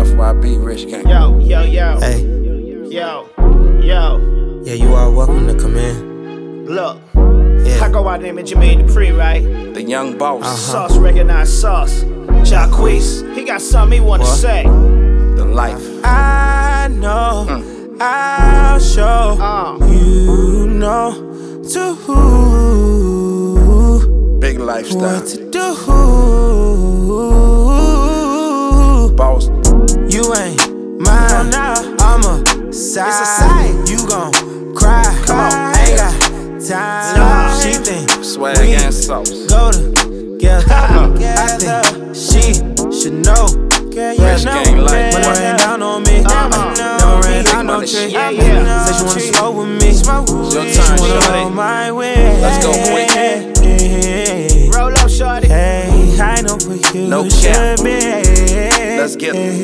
FYB, Rich Gang. Yo, yo, yo. Hey, Yo, yo. yeah, you are welcome to come in. Look, Yeah. I go by the name of Jermaine Dupri, right? The young boss. Sauce, recognize Sauce. Jacquees, he got something he wanna What? say. The life. I know I'll show you know to Big lifestyle. what to do. Boss. You ain't mine, I'm a side. You gon' cry, ain't got time. She think Swag we and sauce. go together. I think she should know. Rich Gang life. When it rain down on me, never rain down no tree. Yeah, yeah. Say she wanna smoke with me. Your turn, She wanna shorty. roll my way. Let's go, quick. Roll up, shorty. Hey, I know what you No cap. should be. Let's get it.